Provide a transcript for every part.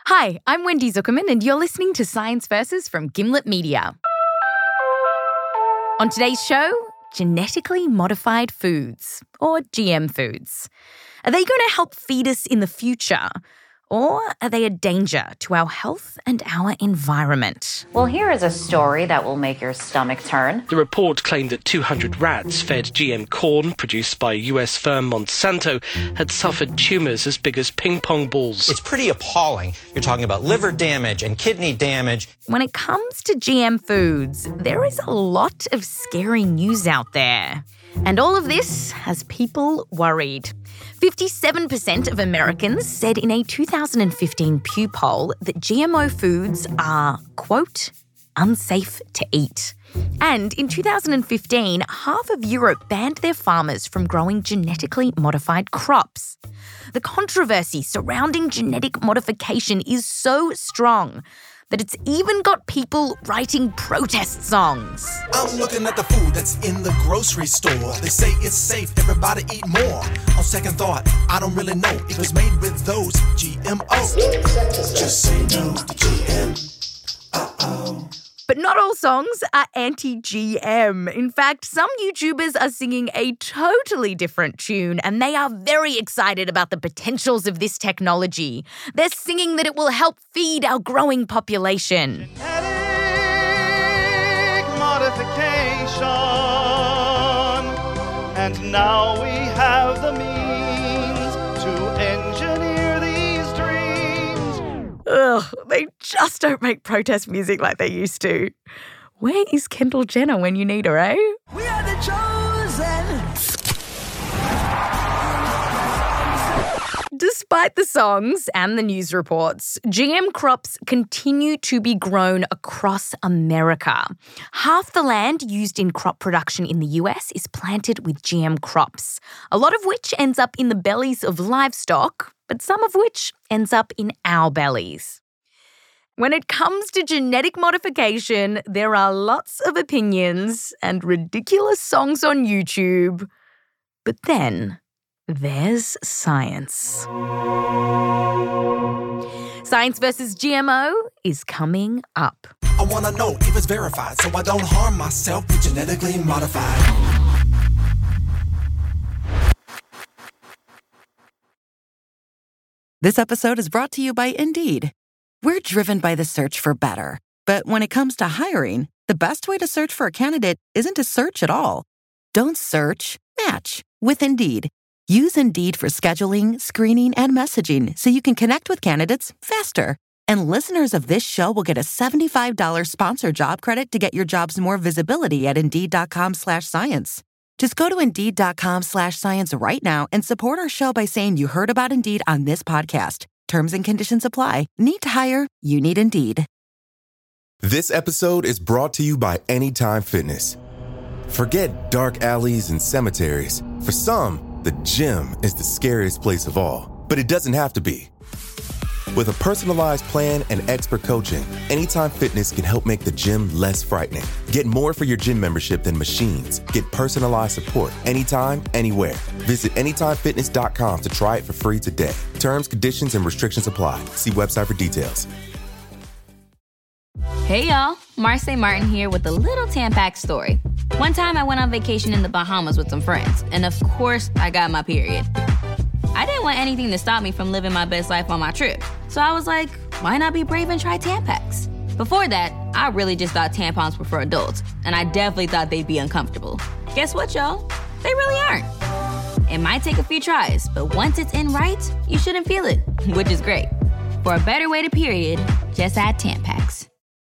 Hi, I'm Wendy Zuckerman, and you're listening to Science Versus from Gimlet Media. On today's show, genetically modified foods, or GM foods. Are they going to help feed us in the future? Or are they a danger to our health and our environment? Well, here is a story that will make your stomach turn. The report claimed that 200 rats fed GM corn produced by US firm Monsanto had suffered tumours as big as ping pong balls. It's pretty appalling. You're talking about liver damage and kidney damage. When it comes to GM foods, there is a lot of scary news out there. And all of this has people worried. 57% of Americans said in a 2015 Pew poll that GMO foods are, quote, unsafe to eat. And in 2015, half of Europe banned their farmers from growing genetically modified crops. The controversy surrounding genetic modification is so strong that it's even got people writing protest songs. I'm looking at the food that's in the grocery store. They say it's safe, everybody eat more. On second thought, I don't really know if it's made with those GMOs. Just say no to GM. Uh-oh. But not all songs are anti-GM. In fact, some YouTubers are singing a totally different tune, and they are very excited about the potentials of this technology. They're singing that it will help feed our growing population. Genetic modification, and now we have the means to engineer these dreams. Ugh, they just don't make protest music like they used to. Where is Kendall Jenner when you need her, eh? We are the chosen. Despite the songs and the news reports, GM crops continue to be grown across America. Half the land used in crop production in the US is planted with GM crops, a lot of which ends up in the bellies of livestock, but some of which ends up in our bellies. When it comes to genetic modification, there are lots of opinions and ridiculous songs on YouTube. But then there's science. Science versus GMO is coming up. I want to know if it's verified so I don't harm myself with genetically modified. This episode is brought to you by Indeed. We're driven by the search for better. But when it comes to hiring, the best way to search for a candidate isn't to search at all. Don't search, match with Indeed. Use Indeed for scheduling, screening, and messaging so you can connect with candidates faster. And listeners of this show will get a $75 sponsored job credit to get your jobs more visibility at Indeed.com/science. Just go to Indeed.com/science right now and support our show by saying you heard about Indeed on this podcast. Terms and conditions apply. Need to hire? You need Indeed. This episode is brought to you by Anytime Fitness. Forget dark alleys and cemeteries. For some, the gym is the scariest place of all. But it doesn't have to be. With a personalized plan and expert coaching, Anytime Fitness can help make the gym less frightening. Get more for your gym membership than machines. Get personalized support anytime, anywhere. Visit AnytimeFitness.com to try it for free today. Terms, conditions, and restrictions apply. See website for details. Hey y'all, Marseille Martin here with a little Tampax story. One time I went on vacation in the Bahamas with some friends, and of course I got my period. I didn't want anything to stop me from living my best life on my trip. So I was like, why not be brave and try Tampax? Before that, I really just thought tampons were for adults, and I definitely thought they'd be uncomfortable. Guess what, y'all? They really aren't. It might take a few tries, but once it's in right, you shouldn't feel it, which is great. For a better way to period, just add Tampax.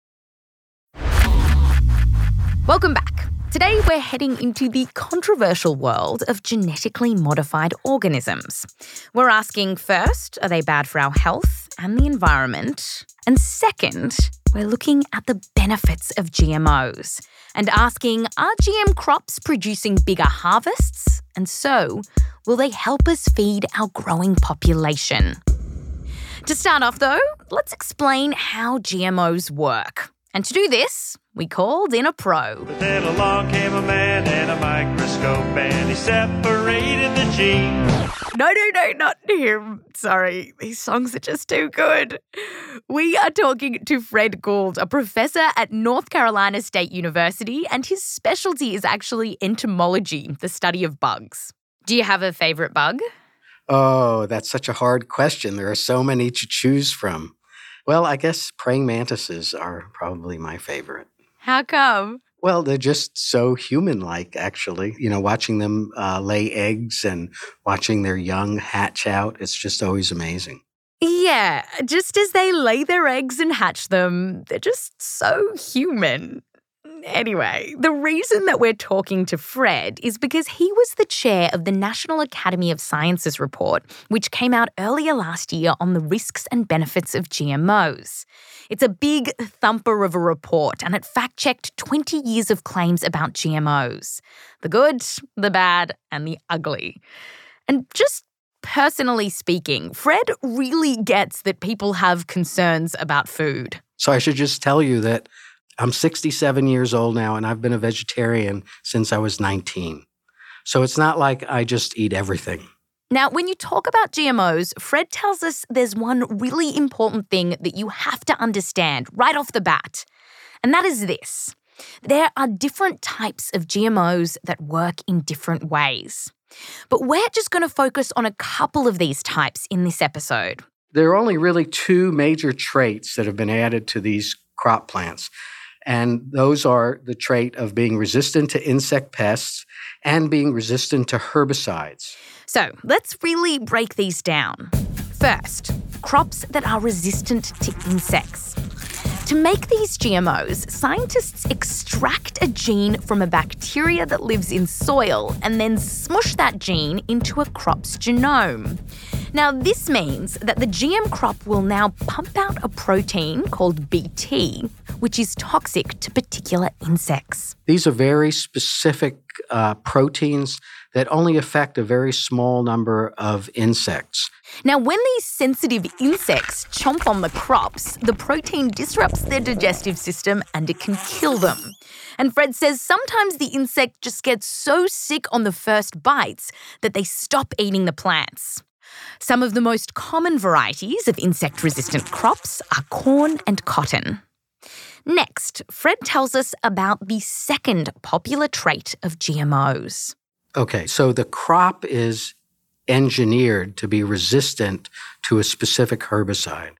Welcome back. Today we're heading into the controversial world of genetically modified organisms. We're asking first, are they bad for our health and the environment? And second, we're looking at the benefits of GMOs and asking, are GM crops producing bigger harvests? And so, will they help us feed our growing population? To start off though, let's explain how GMOs work. And to do this, we called in a pro. But then along came a man and a microscope, and he separated the genes. No, not him. Sorry, these songs are just too good. We are talking to Fred Gould, a professor at North Carolina State University, and his specialty is actually entomology, the study of bugs. Do you have a favourite bug? Oh, that's such a hard question. There are so many to choose from. Well, I guess praying mantises are probably my favorite. How come? Well, they're just so human-like, actually. You know, watching them lay eggs and watching their young hatch out, it's just always amazing. Yeah, just as they lay their eggs and hatch them, they're just so human. Anyway, the reason that we're talking to Fred is because he was the chair of the National Academy of Sciences report, which came out earlier last year on the risks and benefits of GMOs. It's a big thumper of a report, and it fact-checked 20 years of claims about GMOs. The good, the bad, and the ugly. And just personally speaking, Fred really gets that people have concerns about food. So I should just tell you that I'm 67 years old now, and I've been a vegetarian since I was 19. So it's not like I just eat everything. Now, when you talk about GMOs, Fred tells us there's one really important thing that you have to understand right off the bat, and that is this. There are different types of GMOs that work in different ways. But we're just going to focus on a couple of these types in this episode. There are only really two major traits that have been added to these crop plants. And those are the trait of being resistant to insect pests and being resistant to herbicides. So let's really break these down. First, crops that are resistant to insects. To make these GMOs, scientists extract a gene from a bacteria that lives in soil and then smush that gene into a crop's genome. Now, this means that the GM crop will now pump out a protein called Bt, which is toxic to particular insects. These are very specific proteins that only affect a very small number of insects. Now, when these sensitive insects chomp on the crops, the protein disrupts their digestive system and it can kill them. And Fred says sometimes the insect just gets so sick on the first bites that they stop eating the plants. Some of the most common varieties of insect-resistant crops are corn and cotton. Next, Fred tells us about the second popular trait of GMOs. Okay, so the crop is engineered to be resistant to a specific herbicide.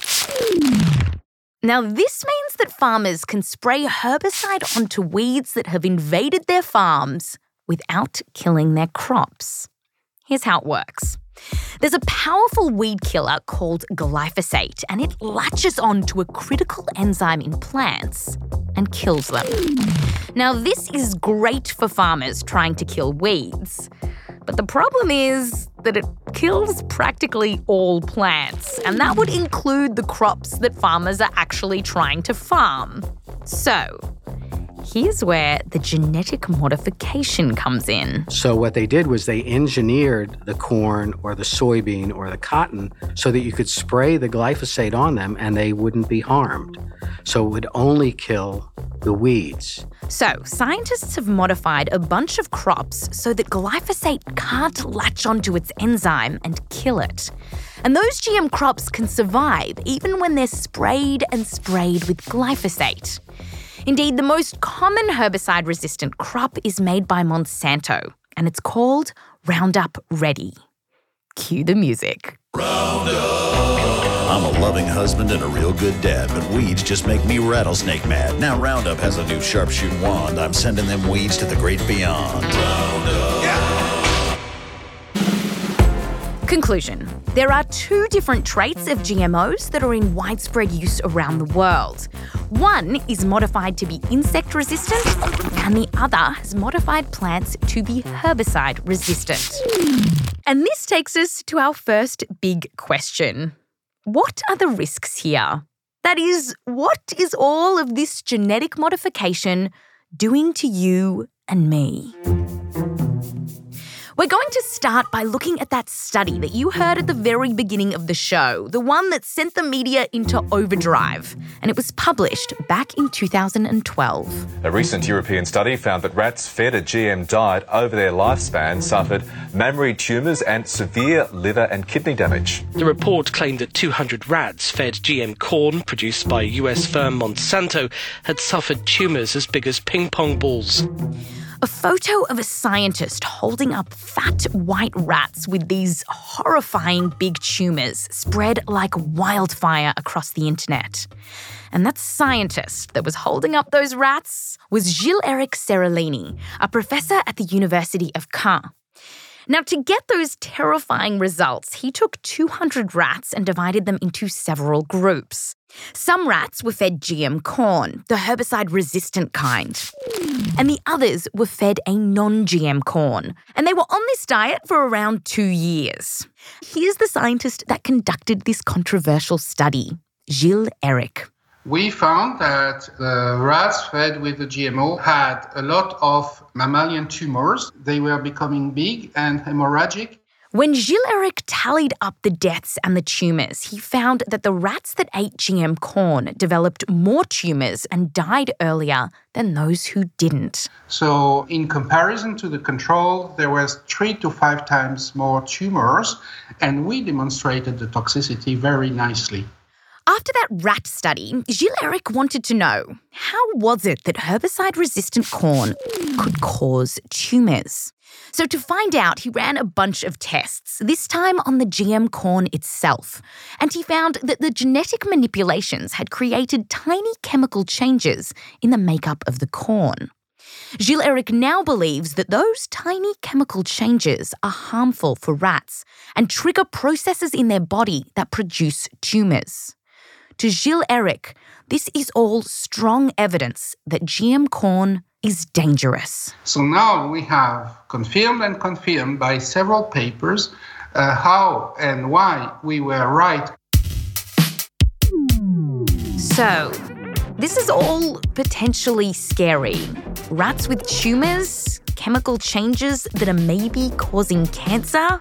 Now, this means that farmers can spray herbicide onto weeds that have invaded their farms without killing their crops. Here's how it works. There's a powerful weed killer called glyphosate, and it latches on to a critical enzyme in plants and kills them. Now, this is great for farmers trying to kill weeds, but the problem is that it kills practically all plants, and that would include the crops that farmers are actually trying to farm. So, here's where the genetic modification comes in. So what they did was they engineered the corn or the soybean or the cotton so that you could spray the glyphosate on them and they wouldn't be harmed. So it would only kill the weeds. So scientists have modified a bunch of crops so that glyphosate can't latch onto its enzyme and kill it. And those GM crops can survive even when they're sprayed and sprayed with glyphosate. Indeed, the most common herbicide-resistant crop is made by Monsanto, and it's called Roundup Ready. Cue the music. I'm a loving husband and a real good dad, but weeds just make me rattlesnake mad. Now Roundup has a new sharpshoot wand. I'm sending them weeds to the great beyond. Roundup. Yeah. Conclusion. There are two different traits of GMOs that are in widespread use around the world. One is modified to be insect resistant, and the other has modified plants to be herbicide resistant. And this takes us to our first big question. What are the risks here? That is, what is all of this genetic modification doing to you and me? We're going to start by looking at that study that you heard at the very beginning of the show, the one that sent the media into overdrive. And it was published back in 2012. A recent European study found that rats fed a GM diet over their lifespan suffered mammary tumours and severe liver and kidney damage. The report claimed that 200 rats fed GM corn produced by US firm Monsanto had suffered tumours as big as ping pong balls. A photo of a scientist holding up fat white rats with these horrifying big tumours spread like wildfire across the internet. And that scientist that was holding up those rats was Gilles-Éric Seralini, a professor at the University of Caen. Now, to get those terrifying results, he took 200 rats and divided them into several groups. Some rats were fed GM corn, the herbicide-resistant kind, and the others were fed a non-GM corn, and they were on this diet for around 2 years. Here's the scientist that conducted this controversial study, Gilles-Éric. We found that the rats fed with the GMO had a lot of mammalian tumors. They were becoming big and hemorrhagic. When Gilles-Éric tallied up the deaths and the tumours, he found that the rats that ate GM corn developed more tumours and died earlier than those who didn't. So in comparison to the control, there was 3 to 5 times more tumors, and we demonstrated the toxicity very nicely. After that rat study, Gilles-Éric wanted to know, how was it that herbicide-resistant corn could cause tumours? So to find out, he ran a bunch of tests, this time on the GM corn itself. And he found that the genetic manipulations had created tiny chemical changes in the makeup of the corn. Gilles-Éric now believes that those tiny chemical changes are harmful for rats and trigger processes in their body that produce tumours. To Gilles-Éric, this is all strong evidence that GM corn is dangerous. So now we have confirmed by several papers how and why we were right. So, this is all potentially scary. Rats with tumours, chemical changes that are maybe causing cancer.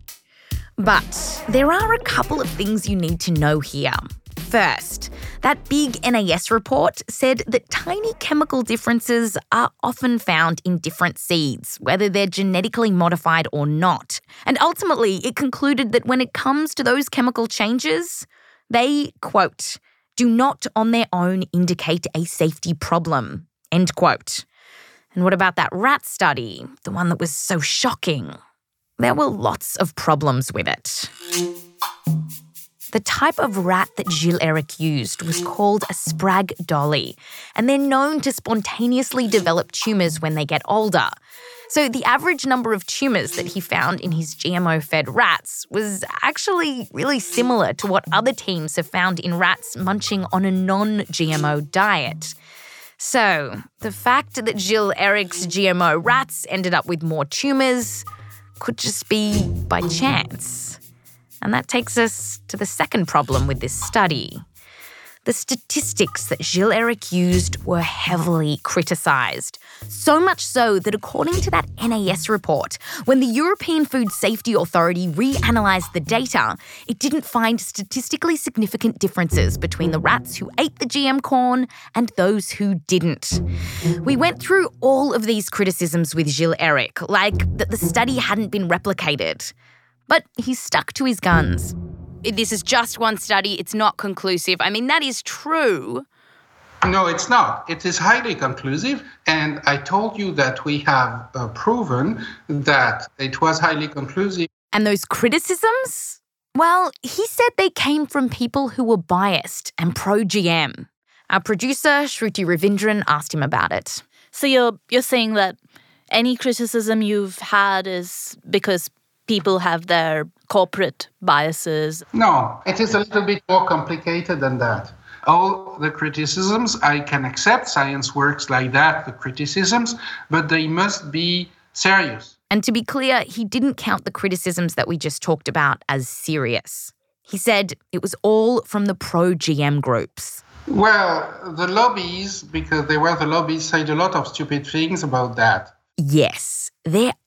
But there are a couple of things you need to know here. First, that big NAS report said that tiny chemical differences are often found in different seeds, whether they're genetically modified or not. And ultimately, it concluded that when it comes to those chemical changes, they, quote, do not on their own indicate a safety problem, end quote. And what about that rat study, the one that was so shocking? There were lots of problems with it. The type of rat that Gilles-Éric used was called a Sprague dolly, and they're known to spontaneously develop tumours when they get older. So the average number of tumours that he found in his GMO-fed rats was actually really similar to what other teams have found in rats munching on a non-GMO diet. So the fact that Gilles-Éric's GMO rats ended up with more tumours could just be by chance. And that takes us to the second problem with this study. The statistics that Gilles-Éric used were heavily criticised. So much so that according to that NAS report, when the European Food Safety Authority reanalysed the data, it didn't find statistically significant differences between the rats who ate the GM corn and those who didn't. We went through all of these criticisms with Gilles-Éric, like that the study hadn't been replicated. But he stuck to his guns. This is just one study, it's not conclusive. I mean, that is true. No, it's not. It is highly conclusive, and I told you that we have proven that it was highly conclusive. And those criticisms? Well, he said they came from people who were biased and pro-GM. Our producer, Shruti Ravindran, asked him about it. So you're saying that any criticism you've had is because people have their corporate biases? No, it is a little bit more complicated than that. All the criticisms I can accept, science works like that, the criticisms, but they must be serious. And to be clear, he didn't count the criticisms that we just talked about as serious. He said it was all from the pro-GM groups. Well, the lobbies, because they were the lobbies, said a lot of stupid things about that. Yes, there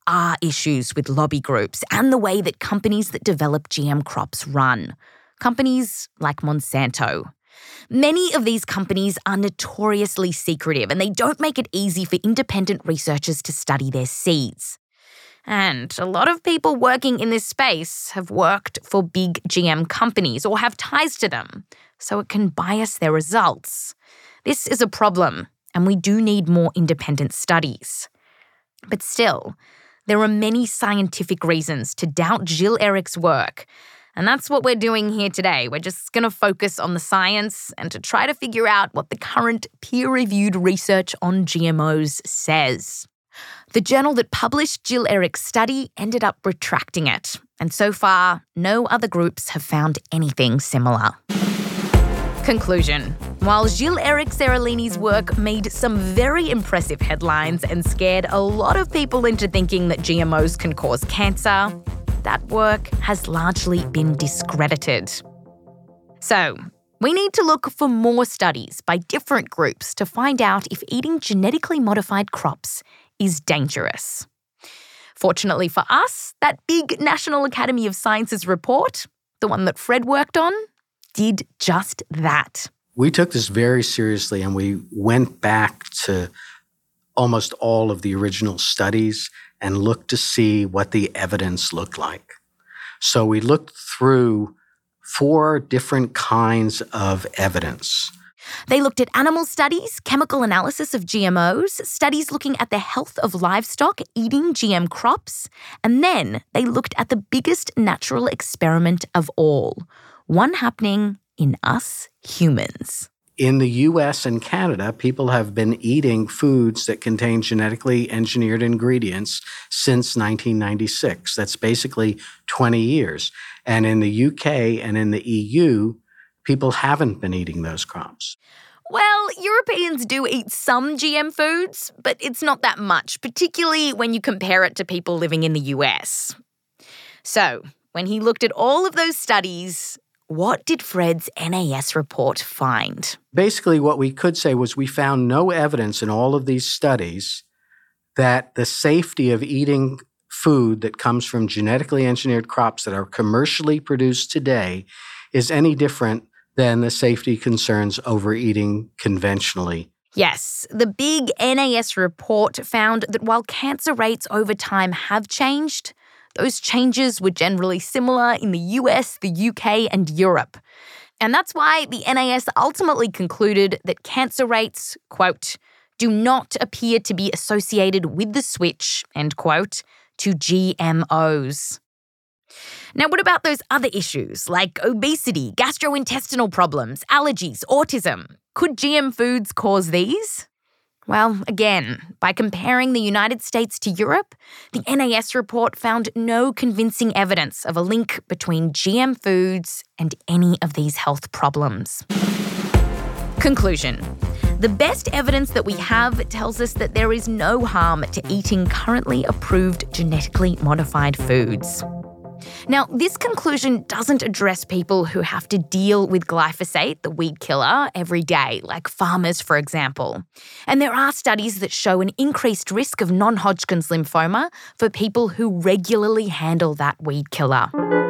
are issues with lobby groups and the way that companies that develop GM crops run. Companies like Monsanto. Many of these companies are notoriously secretive and they don't make it easy for independent researchers to study their seeds. And a lot of people working in this space have worked for big GM companies or have ties to them, so it can bias their results. This is a problem, and we do need more independent studies. But still, there are many scientific reasons to doubt Jill Erick's work, and that's what we're doing here today. We're just going to focus on the science and to try to figure out what the current peer-reviewed research on GMOs says. The journal that published Jill Erick's study ended up retracting it, and so far, no other groups have found anything similar. Conclusion. While Jill Erick Seralini's work made some very impressive headlines and scared a lot of people into thinking that GMOs can cause cancer, that work has largely been discredited. So, we need to look for more studies by different groups to find out if eating genetically modified crops is dangerous. Fortunately for us, that big National Academy of Sciences report, the one that Fred worked on, did just that. We took this very seriously and we went back to almost all of the original studies and looked to see what the evidence looked like. So we looked through 4 different kinds of evidence. They looked at animal studies, chemical analysis of GMOs, studies looking at the health of livestock eating GM crops, and then they looked at the biggest natural experiment of all, one happening in us humans. In the US and Canada, people have been eating foods that contain genetically engineered ingredients since 1996. That's basically 20 years. And in the UK and in the EU, people haven't been eating those crops. Well, Europeans do eat some GM foods, but it's not that much, particularly when you compare it to people living in the US. So, when he looked at all of those studies, what did Fred's NAS report find? Basically, what we could say was we found no evidence in all of these studies that the safety of eating food that comes from genetically engineered crops that are commercially produced today is any different than the safety concerns over eating conventionally. Yes, the big NAS report found that while cancer rates over time have changed, those changes were generally similar in the US, the UK, and Europe. And that's why the NAS ultimately concluded that cancer rates, quote, do not appear to be associated with the switch, end quote, to GMOs. Now, what about those other issues like obesity, gastrointestinal problems, allergies, autism? Could GM foods cause these? Well, again, by comparing the United States to Europe, the NAS report found no convincing evidence of a link between GM foods and any of these health problems. Conclusion. The best evidence that we have tells us that there is no harm to eating currently approved genetically modified foods. Now, this conclusion doesn't address people who have to deal with glyphosate, the weed killer, every day, like farmers, for example. And there are studies that show an increased risk of non-Hodgkin's lymphoma for people who regularly handle that weed killer.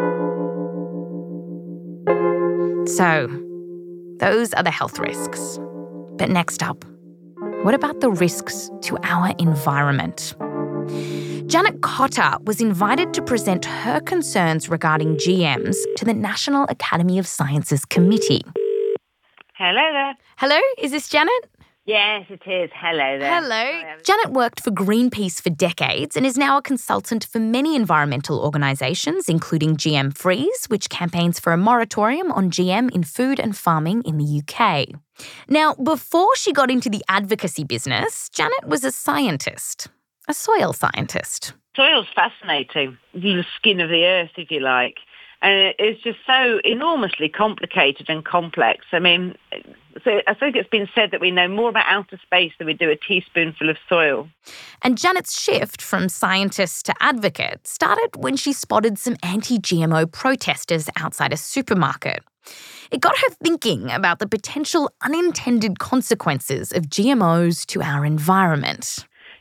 So, those are the health risks. But next up, what about the risks to our environment? Janet Cotter was invited to present her concerns regarding GMs to the National Academy of Sciences Committee. Hello there. Hello, is this Janet? Yes, it is. Hello there. Hello. Janet worked for Greenpeace for decades and is now a consultant for many environmental organisations, including GM Freeze, which campaigns for a moratorium on GM in food and farming in the UK. Now, before she got into the advocacy business, Janet was a scientist. A soil scientist. Soil's fascinating. The skin of the earth, if you like. And it's just so enormously complicated and complex. I mean, so I think it's been said that we know more about outer space than we do a teaspoonful of soil. And Janet's shift from scientist to advocate started when she spotted some anti-GMO protesters outside a supermarket. It got her thinking about the potential unintended consequences of GMOs to our environment.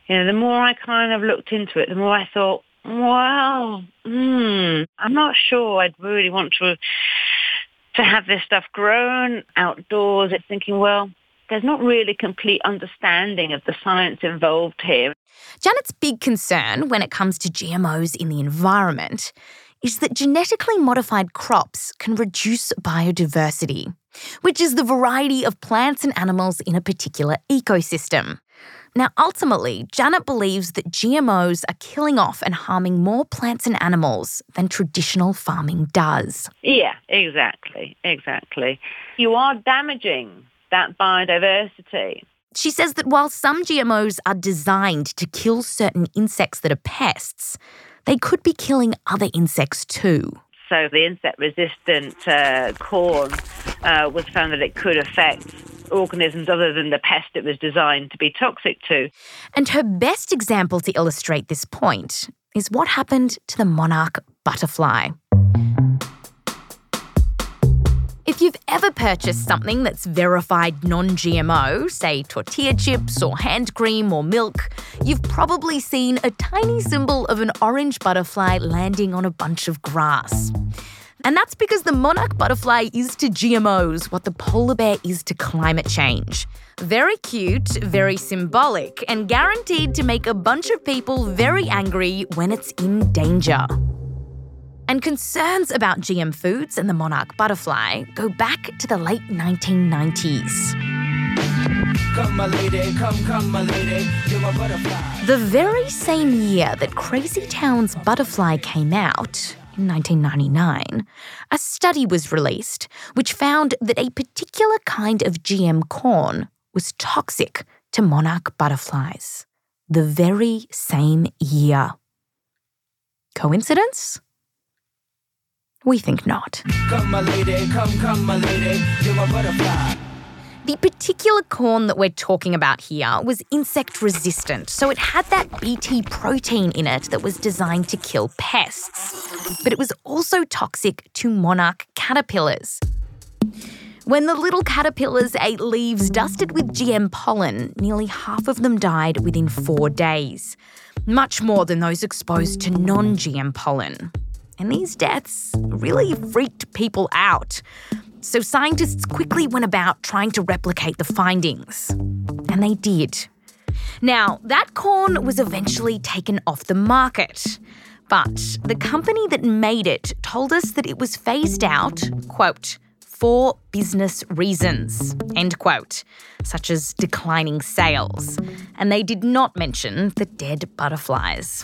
The more I kind of looked into it, the more I thought, well, I'm not sure I'd really want to have this stuff grown outdoors. It's thinking, well, there's not really complete understanding of the science involved here. Janet's big concern when it comes to GMOs in the environment is that genetically modified crops can reduce biodiversity, which is the variety of plants and animals in a particular ecosystem. Now, ultimately, Janet believes that GMOs are killing off and harming more plants and animals than traditional farming does. Yeah, exactly. You are damaging that biodiversity. She says that while some GMOs are designed to kill certain insects that are pests, they could be killing other insects too. So the insect-resistant corn was found that it could affect organisms other than the pest it was designed to be toxic to. And her best example to illustrate this point is what happened to the monarch butterfly. If you've ever purchased something that's verified non-GMO, say tortilla chips or hand cream or milk, you've probably seen a tiny symbol of an orange butterfly landing on a bunch of grass. And that's because the monarch butterfly is to GMOs what the polar bear is to climate change. Very cute, very symbolic, and guaranteed to make a bunch of people very angry when it's in danger. And concerns about GM foods and the monarch butterfly go back to the late 1990s. Come, my lady, come, my lady, you're my butterfly. The very same year that Crazy Town's Butterfly came out, in 1999, a study was released which found that a particular kind of GM corn was toxic to monarch butterflies. The very same year. Coincidence? We think not. Come, my lady, come, my lady, you're my butterfly. The particular corn that we're talking about here was insect resistant, so it had that Bt protein in it that was designed to kill pests. But it was also toxic to monarch caterpillars. When the little caterpillars ate leaves dusted with GM pollen, nearly half of them died within 4 days, much more than those exposed to non-GM pollen. And these deaths really freaked people out. So scientists quickly went about trying to replicate the findings. And they did. Now, that corn was eventually taken off the market. But the company that made it told us that it was phased out, quote, for business reasons, end quote, such as declining sales. And they did not mention the dead butterflies.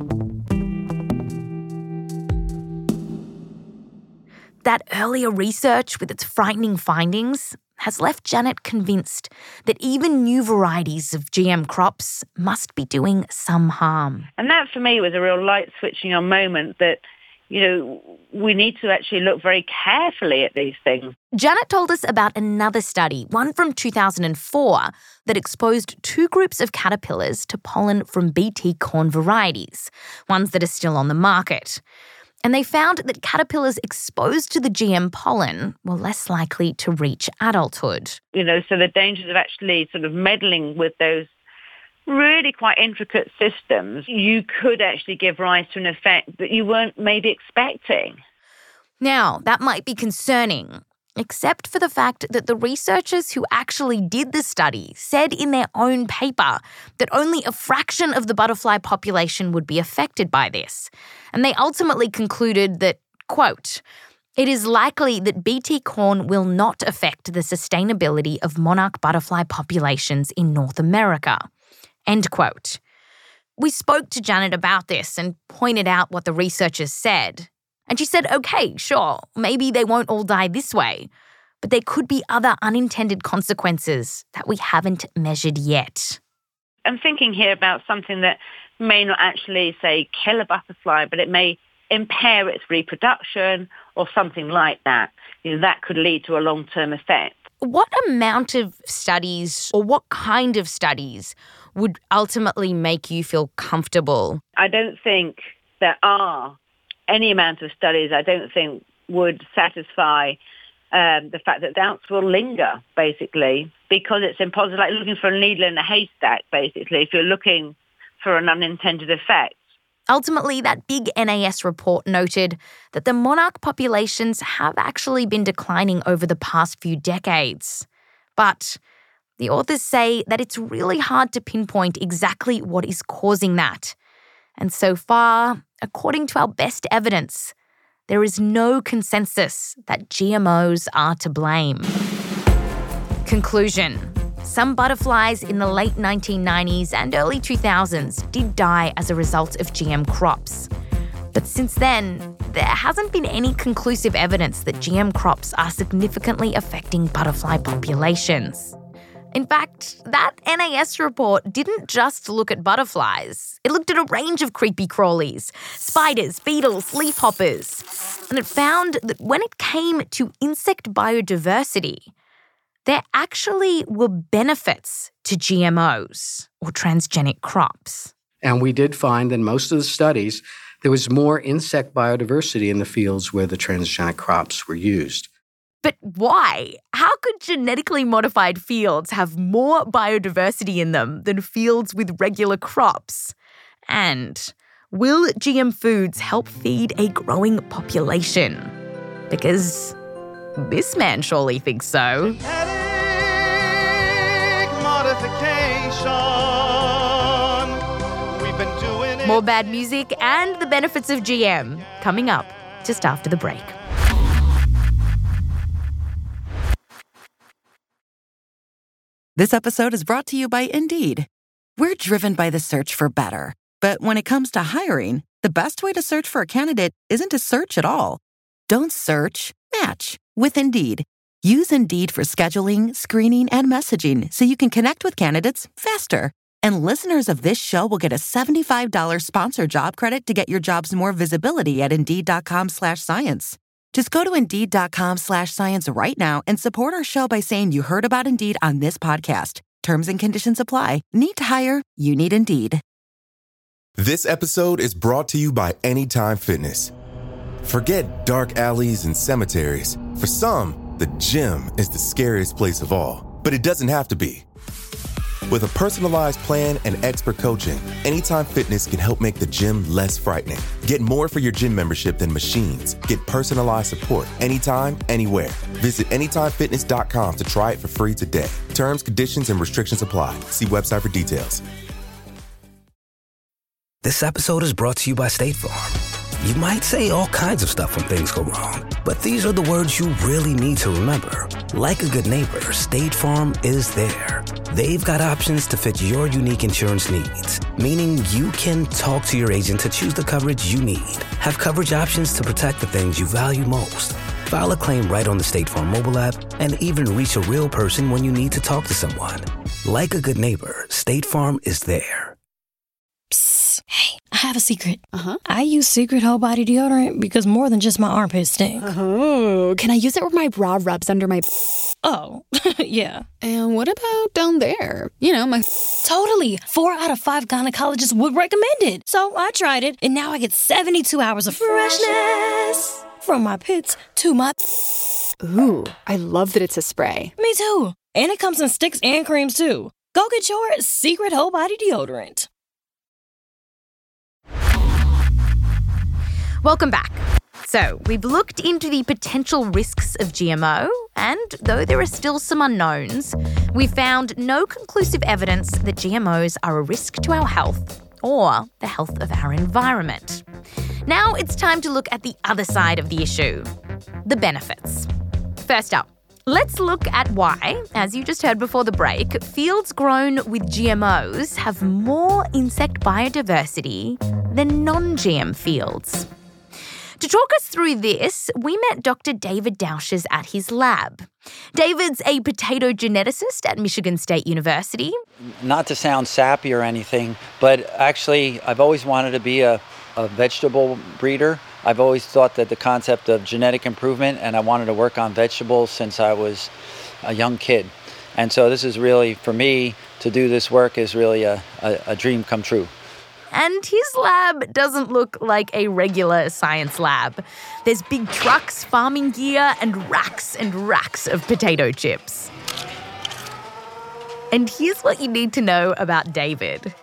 That earlier research with its frightening findings has left Janet convinced that even new varieties of GM crops must be doing some harm. And that for me was a real light switching on moment that, we need to actually look very carefully at these things. Janet told us about another study, one from 2004, that exposed 2 groups of caterpillars to pollen from Bt corn varieties, ones that are still on the market. And they found that caterpillars exposed to the GM pollen were less likely to reach adulthood. So the dangers of actually sort of meddling with those really quite intricate systems, you could actually give rise to an effect that you weren't maybe expecting. Now, that might be concerning, except for the fact that the researchers who actually did the study said in their own paper that only a fraction of the butterfly population would be affected by this. And they ultimately concluded that, quote, it is likely that Bt corn will not affect the sustainability of monarch butterfly populations in North America, end quote. We spoke to Janet about this and pointed out what the researchers said. And she said, okay, sure, maybe they won't all die this way, but there could be other unintended consequences that we haven't measured yet. I'm thinking here about something that may not actually, say, kill a butterfly, but it may impair its reproduction or something like that. That could lead to a long-term effect. What amount of studies or what kind of studies would ultimately make you feel comfortable? I don't think there are any amount of studies, I don't think, would satisfy the fact that doubts will linger, basically, because it's impossible, like looking for a needle in a haystack, basically. If you're looking for an unintended effect. Ultimately, that big NAS report noted that the monarch populations have actually been declining over the past few decades. But the authors say that it's really hard to pinpoint exactly what is causing that. And so far, according to our best evidence, there is no consensus that GMOs are to blame. Conclusion. Some butterflies in the late 1990s and early 2000s did die as a result of GM crops. But since then, there hasn't been any conclusive evidence that GM crops are significantly affecting butterfly populations. In fact, that NAS report didn't just look at butterflies. It looked at a range of creepy crawlies, spiders, beetles, leafhoppers. And it found that when it came to insect biodiversity, there actually were benefits to GMOs, or transgenic crops. And we did find in most of the studies, there was more insect biodiversity in the fields where the transgenic crops were used. But why? How could genetically modified fields have more biodiversity in them than fields with regular crops? And will GM foods help feed a growing population? Because this man surely thinks so. We've been doing it. More bad music and the benefits of GM coming up just after the break. This episode is brought to you by Indeed. We're driven by the search for better. But when it comes to hiring, the best way to search for a candidate isn't to search at all. Don't search, match with Indeed. Use Indeed for scheduling, screening, and messaging so you can connect with candidates faster. And listeners of this show will get a $75 sponsored job credit to get your jobs more visibility at Indeed.com/science. Just go to Indeed.com/science right now and support our show by saying you heard about Indeed on this podcast. Terms and conditions apply. Need to hire? You need Indeed. This episode is brought to you by Anytime Fitness. Forget dark alleys and cemeteries. For some, the gym is the scariest place of all. But it doesn't have to be. With a personalized plan and expert coaching, Anytime Fitness can help make the gym less frightening. Get more for your gym membership than machines. Get personalized support anytime, anywhere. Visit AnytimeFitness.com to try it for free today. Terms, conditions, and restrictions apply. See website for details. This episode is brought to you by State Farm. You might say all kinds of stuff when things go wrong, but these are the words you really need to remember. Like a good neighbor, State Farm is there. They've got options to fit your unique insurance needs, meaning you can talk to your agent to choose the coverage you need, have coverage options to protect the things you value most, file a claim right on the State Farm mobile app, and even reach a real person when you need to talk to someone. Like a good neighbor, State Farm is there. Psst. Hey, I have a secret. I use Secret Whole Body Deodorant because more than just my armpits stink. Oh, can I use it where my bra rubs under my... Oh, yeah. And what about down there? You know, my... Totally. 4 out of 5 gynecologists would recommend it. So I tried it, and now I get 72 hours of freshness. From my pits to my... Ooh, I love that it's a spray. Me too. And it comes in sticks and creams too. Go get your Secret Whole Body Deodorant. Welcome back. So, we've looked into the potential risks of GMO, and though there are still some unknowns, we found no conclusive evidence that GMOs are a risk to our health or the health of our environment. Now it's time to look at the other side of the issue, the benefits. First up, let's look at why, as you just heard before the break, fields grown with GMOs have more insect biodiversity than non-GM fields. To talk us through this, we met Dr. David Dausches at his lab. David's a potato geneticist at Michigan State University. Not to sound sappy or anything, but actually I've always wanted to be a vegetable breeder. I've always thought that the concept of genetic improvement, and I wanted to work on vegetables since I was a young kid. And so this is really, for me, to do this work is really a dream come true. And his lab doesn't look like a regular science lab. There's big trucks, farming gear, and racks of potato chips. And here's what you need to know about David.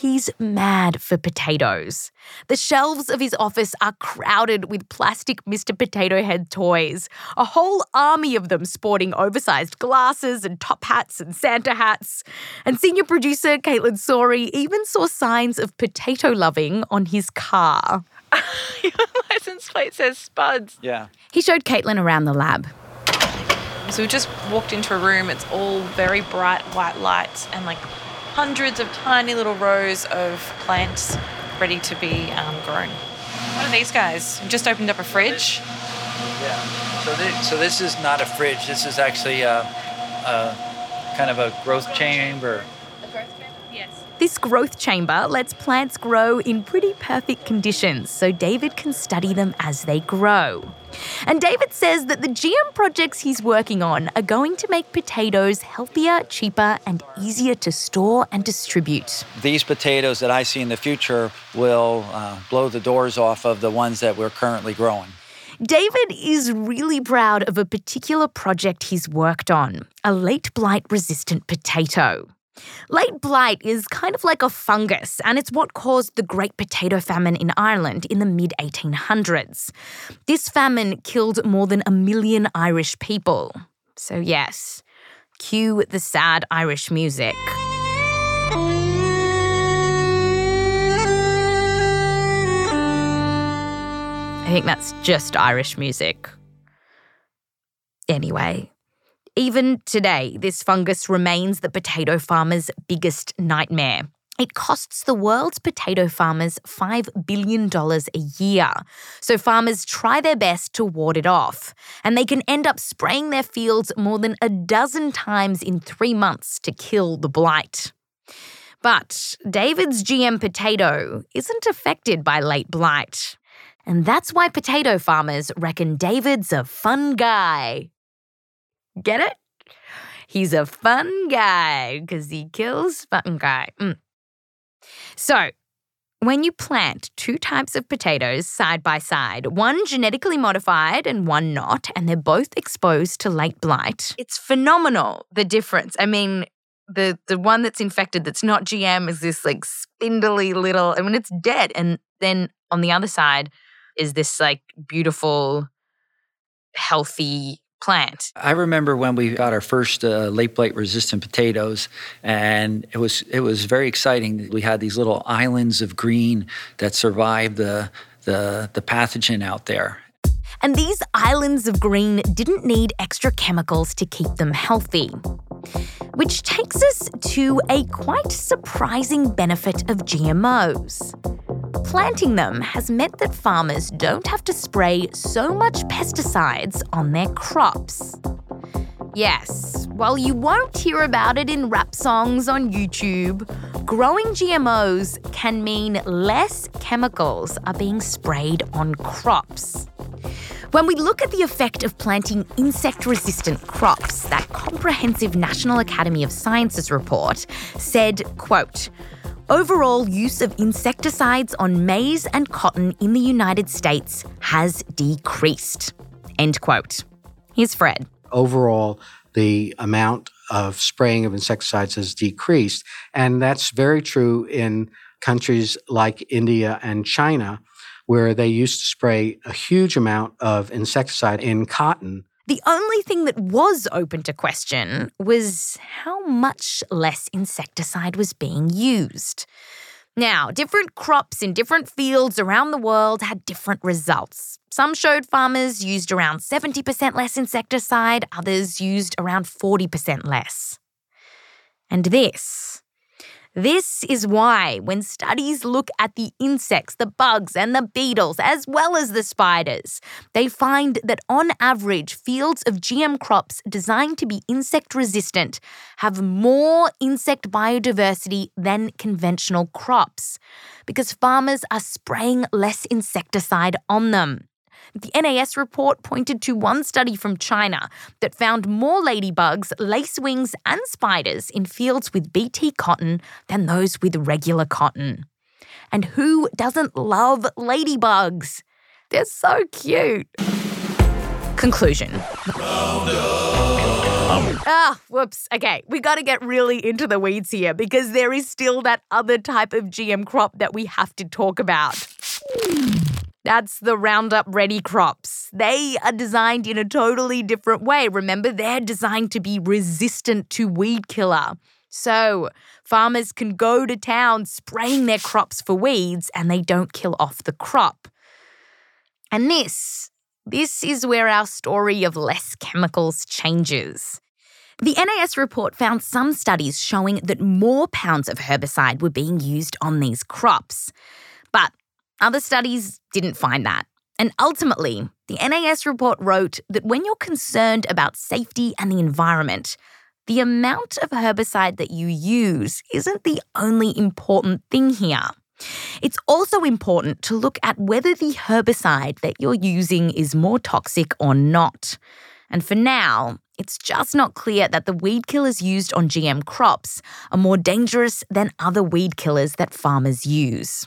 he's mad for potatoes. The shelves of his office are crowded with plastic Mr. Potato Head toys, a whole army of them sporting oversized glasses and top hats and Santa hats. And senior producer Caitlin Sori even saw signs of potato loving on his car. Your license plate says Spuds. Yeah. He showed Caitlin around the lab. So we just walked into a room. It's all very bright white lights and like hundreds of tiny little rows of plants ready to be grown. What are these guys? We just opened up a fridge. Yeah. So this is not a fridge. This is actually a kind of a growth chamber. This growth chamber lets plants grow in pretty perfect conditions so David can study them as they grow. And David says that the GM projects he's working on are going to make potatoes healthier, cheaper, and easier to store and distribute. These potatoes that I see in the future will blow the doors off of the ones that we're currently growing. David is really proud of a particular project he's worked on, a late blight-resistant potato. Late blight is kind of like a fungus, and it's what caused the Great Potato Famine in Ireland in the mid-1800s. This famine killed more than 1 million Irish people. So yes, cue the sad Irish music. I think that's just Irish music. Anyway. Even today, this fungus remains the potato farmers' biggest nightmare. It costs the world's potato farmers $5 billion a year. So farmers try their best to ward it off. And they can end up spraying their fields more than 12 times in 3 months to kill the blight. But David's GM potato isn't affected by late blight. And that's why potato farmers reckon David's a fun guy. Get it? He's a fun guy because he kills fungi. So, when you plant 2 types of potatoes side by side, one genetically modified and one not, and they're both exposed to late blight, it's phenomenal, the difference. I mean, the one that's infected that's not GM is this like spindly little, I mean, it's dead. And then on the other side is this like beautiful, healthy plant. I remember when we got our first late blight resistant potatoes, and it was very exciting. We had these little islands of green that survived the pathogen out there. And these islands of green didn't need extra chemicals to keep them healthy. Which takes us to a quite surprising benefit of GMOs. Planting them has meant that farmers don't have to spray so much pesticides on their crops. Yes, while you won't hear about it in rap songs on YouTube, growing GMOs can mean less chemicals are being sprayed on crops. When we look at the effect of planting insect-resistant crops, that comprehensive National Academy of Sciences report said, quote, overall use of insecticides on maize and cotton in the United States has decreased. End quote. Here's Fred. Overall, the amount of spraying of insecticides has decreased. And that's very true in countries like India and China, where they used to spray a huge amount of insecticide in cotton. The only thing that was open to question was how much less insecticide was being used. Now, different crops in different fields around the world had different results. Some showed farmers used around 70% less insecticide, others used around 40% less. And this is why when studies look at the insects, the bugs and the beetles, as well as the spiders, they find that on average, fields of GM crops designed to be insect resistant have more insect biodiversity than conventional crops because farmers are spraying less insecticide on them. The NAS report pointed to one study from China that found more ladybugs, lacewings, and spiders in fields with BT cotton than those with regular cotton. And who doesn't love ladybugs? They're so cute. Conclusion. Whoops. Okay, we got to get really into the weeds here because there is still that other type of GM crop that we have to talk about. That's the Roundup Ready crops. They are designed in a totally different way. Remember, they're designed to be resistant to weed killer. So farmers can go to town spraying their crops for weeds and they don't kill off the crop. And this is where our story of less chemicals changes. The NAS report found some studies showing that more pounds of herbicide were being used on these crops. But other studies didn't find that. And ultimately, the NAS report wrote that when you're concerned about safety and the environment, the amount of herbicide that you use isn't the only important thing here. It's also important to look at whether the herbicide that you're using is more toxic or not. And for now, it's just not clear that the weed killers used on GM crops are more dangerous than other weed killers that farmers use.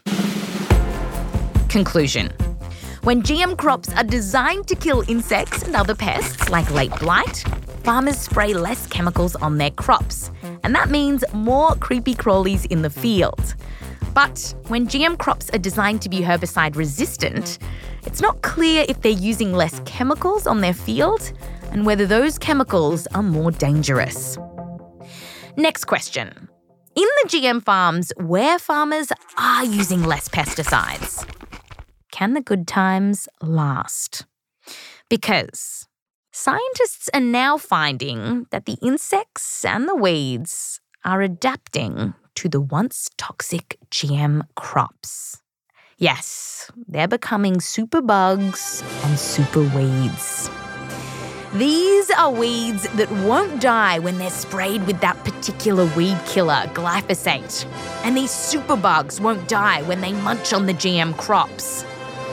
Conclusion. When GM crops are designed to kill insects and other pests like late blight, farmers spray less chemicals on their crops, and that means more creepy crawlies in the field. But when GM crops are designed to be herbicide resistant, it's not clear if they're using less chemicals on their field and whether those chemicals are more dangerous. Next question. In the GM farms where farmers are using less pesticides, can the good times last? Because scientists are now finding that the insects and the weeds are adapting to the once toxic GM crops. Yes, they're becoming super bugs and super weeds. These are weeds that won't die when they're sprayed with that particular weed killer, glyphosate. And these superbugs won't die when they munch on the GM crops.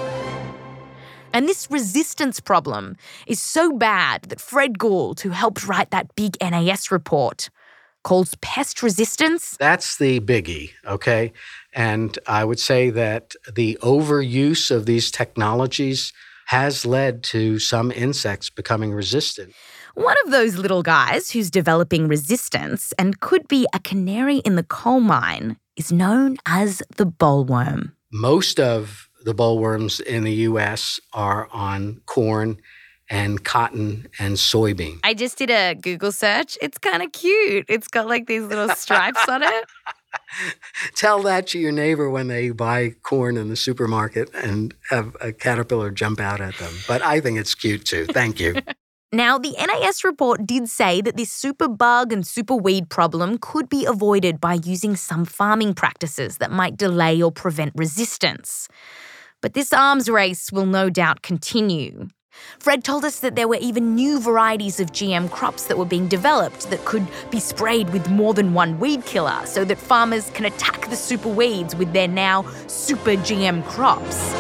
And this resistance problem is so bad that Fred Gould, who helped write that big NAS report, calls pest resistance. That's the biggie, okay? And I would say that the overuse of these technologies has led to some insects becoming resistant. One of those little guys who's developing resistance and could be a canary in the coal mine is known as the bollworm. Most of the bollworms in the U.S. are on corn and cotton and soybean. I just did a Google search. It's kind of cute. It's got like these little stripes on it. Tell that to your neighbor when they buy corn in the supermarket and have a caterpillar jump out at them. But I think it's cute too. Thank you. Now, the NAS report did say that this super bug and super weed problem could be avoided by using some farming practices that might delay or prevent resistance. But this arms race will no doubt continue. Fred told us that there were even new varieties of GM crops that were being developed that could be sprayed with more than one weed killer so that farmers can attack the super weeds with their now super GM crops.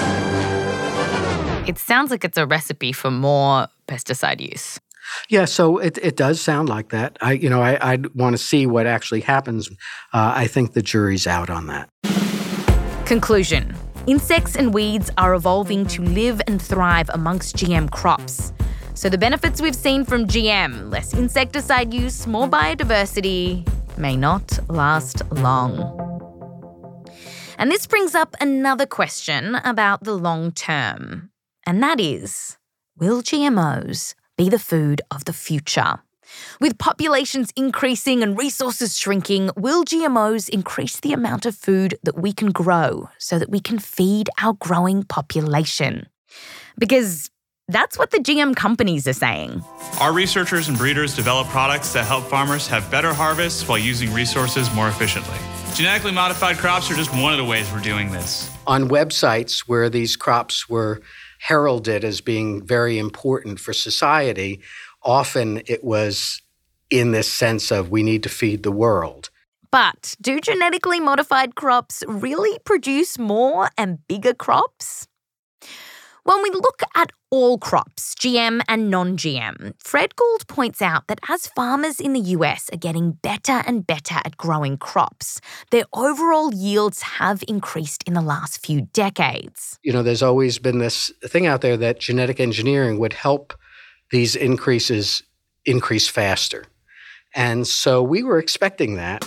It sounds like it's a recipe for more pesticide use. Yeah, so it does sound like that. I'd want to see what actually happens. I think the jury's out on that. Conclusion. Insects and weeds are evolving to live and thrive amongst GM crops. So the benefits we've seen from GM, less insecticide use, more biodiversity, may not last long. And this brings up another question about the long term. And that is, will GMOs be the food of the future? With populations increasing and resources shrinking, will GMOs increase the amount of food that we can grow so that we can feed our growing population? Because that's what the GM companies are saying. Our researchers and breeders develop products that help farmers have better harvests while using resources more efficiently. Genetically modified crops are just one of the ways we're doing this. On websites where these crops were heralded as being very important for society, often it was in this sense of we need to feed the world. But do genetically modified crops really produce more and bigger crops? When we look at all crops, GM and non-GM, Fred Gould points out that as farmers in the US are getting better and better at growing crops, their overall yields have increased in the last few decades. There's always been this thing out there that genetic engineering would help these increases increase faster. And so we were expecting that.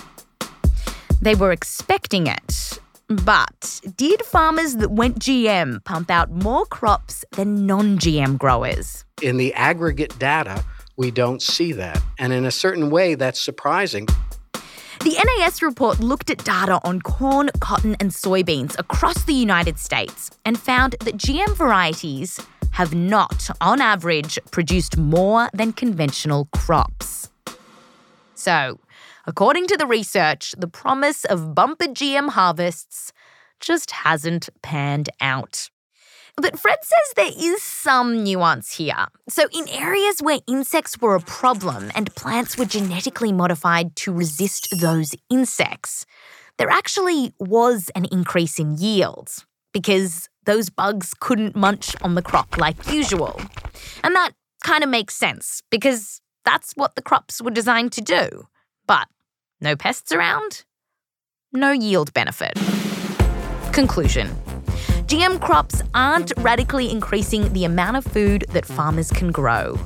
They were expecting it. But did farmers that went GM pump out more crops than non-GM growers? In the aggregate data, we don't see that. And in a certain way, that's surprising. The NAS report looked at data on corn, cotton and soybeans across the United States and found that GM varieties have not, on average, produced more than conventional crops. So, according to the research, the promise of bumper GM harvests just hasn't panned out. But Fred says there is some nuance here. So in areas where insects were a problem and plants were genetically modified to resist those insects, there actually was an increase in yields because those bugs couldn't munch on the crop like usual. And that kind of makes sense because that's what the crops were designed to do. But no pests around, no yield benefit. Conclusion. GM crops aren't radically increasing the amount of food that farmers can grow.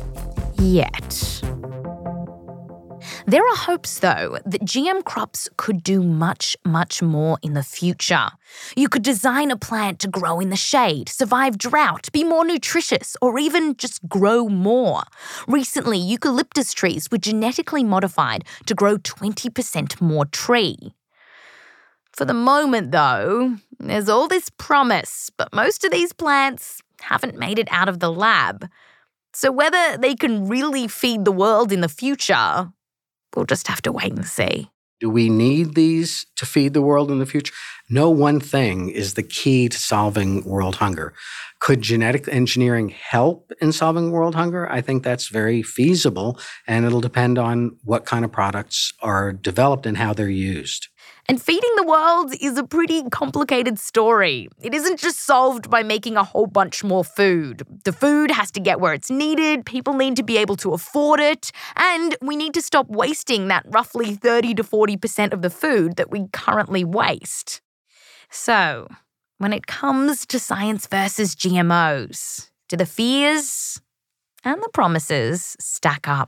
Yet. There are hopes, though, that GM crops could do much, much more in the future. You could design a plant to grow in the shade, survive drought, be more nutritious, or even just grow more. Recently, eucalyptus trees were genetically modified to grow 20% more tree. For the moment, though, there's all this promise, but most of these plants haven't made it out of the lab. So whether they can really feed the world in the future, we'll just have to wait and see. Do we need these to feed the world in the future? No one thing is the key to solving world hunger. Could genetic engineering help in solving world hunger? I think that's very feasible, and it'll depend on what kind of products are developed and how they're used. And feeding the world is a pretty complicated story. It isn't just solved by making a whole bunch more food. The food has to get where it's needed, people need to be able to afford it, and we need to stop wasting that roughly 30 to 40% of the food that we currently waste. So, when it comes to science versus GMOs, do the fears and the promises stack up?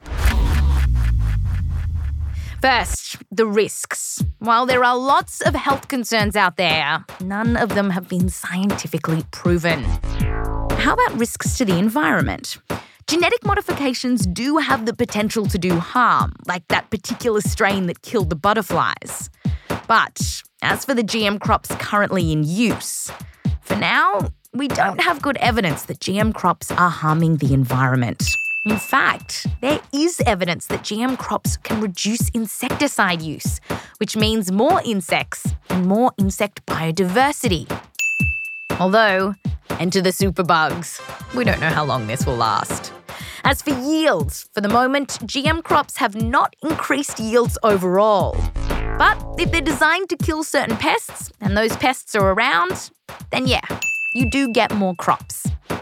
First, the risks. While there are lots of health concerns out there, none of them have been scientifically proven. How about risks to the environment? Genetic modifications do have the potential to do harm, like that particular strain that killed the butterflies. But as for the GM crops currently in use, for now, we don't have good evidence that GM crops are harming the environment. In fact, there is evidence that GM crops can reduce insecticide use, which means more insects and more insect biodiversity. Although, enter the superbugs. We don't know how long this will last. As for yields, for the moment, GM crops have not increased yields overall. But if they're designed to kill certain pests, and those pests are around, then yeah, you do get more crops.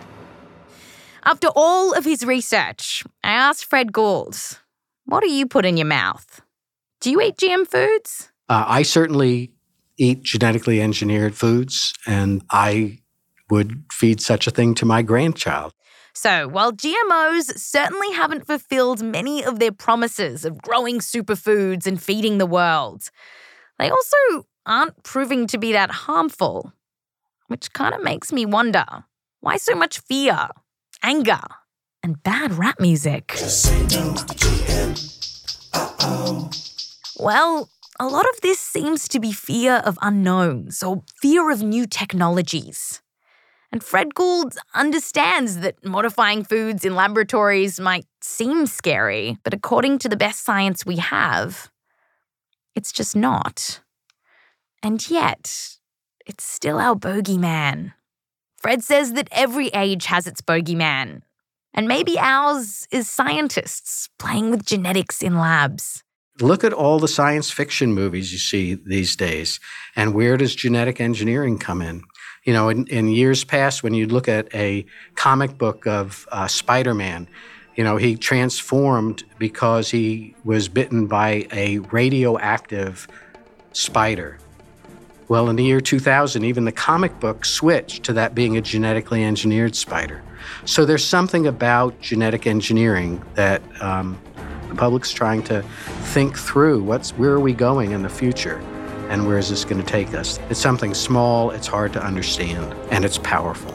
After all of his research, I asked Fred Gould, what do you put in your mouth? Do you eat GM foods? I certainly eat genetically engineered foods, and I would feed such a thing to my grandchild. So, while GMOs certainly haven't fulfilled many of their promises of growing superfoods and feeding the world, they also aren't proving to be that harmful, which kind of makes me wonder, why so much fear, anger, and bad rap music? Just say no to GM. Uh-oh. Well, a lot of this seems to be fear of unknowns or fear of new technologies. And Fred Gould understands that modifying foods in laboratories might seem scary, but according to the best science we have, it's just not. And yet, it's still our bogeyman. Fred says that every age has its bogeyman, and maybe ours is scientists playing with genetics in labs. Look at all the science fiction movies you see these days, and where does genetic engineering come in? You know, in years past, when you'd look at a comic book of Spider-Man, you know, he transformed because he was bitten by a radioactive spider. Well, in the year 2000, even the comic book switched to that being a genetically engineered spider. So there's something about genetic engineering that the public's trying to think through. Where are we going in the future? And where is this going to take us? It's something small, it's hard to understand, and it's powerful.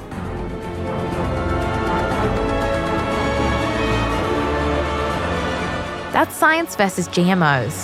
That's Science versus GMOs.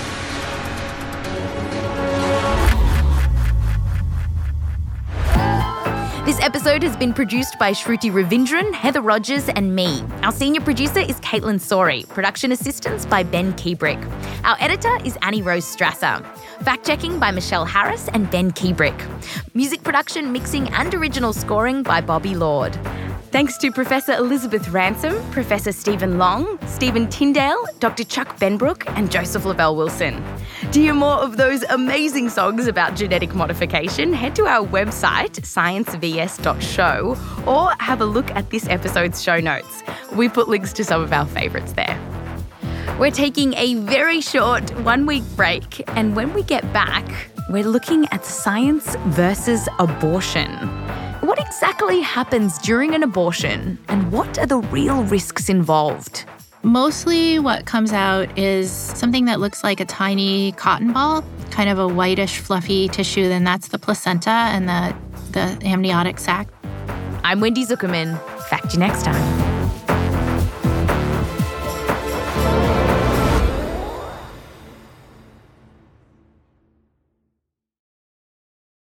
This episode has been produced by Shruti Ravindran, Heather Rogers and me. Our senior producer is Caitlin Sori. Production assistance by Ben Kiebrick. Our editor is Annie Rose Strasser. Fact-checking by Michelle Harris and Ben Kiebrick. Music production, mixing and original scoring by Bobby Lord. Thanks to Professor Elizabeth Ransom, Professor Stephen Long, Stephen Tyndale, Dr. Chuck Benbrook and Joseph Lavelle Wilson. To hear more of those amazing songs about genetic modification, head to our website, sciencevs.show, or have a look at this episode's show notes. We put links to some of our favourites there. We're taking a very short 1-week break, and when we get back, we're looking at science versus abortion. What exactly happens during an abortion, and what are the real risks involved? Mostly what comes out is something that looks like a tiny cotton ball, kind of a whitish, fluffy tissue, then that's the placenta and the amniotic sac. I'm Wendy Zuckerman. Fact you next time.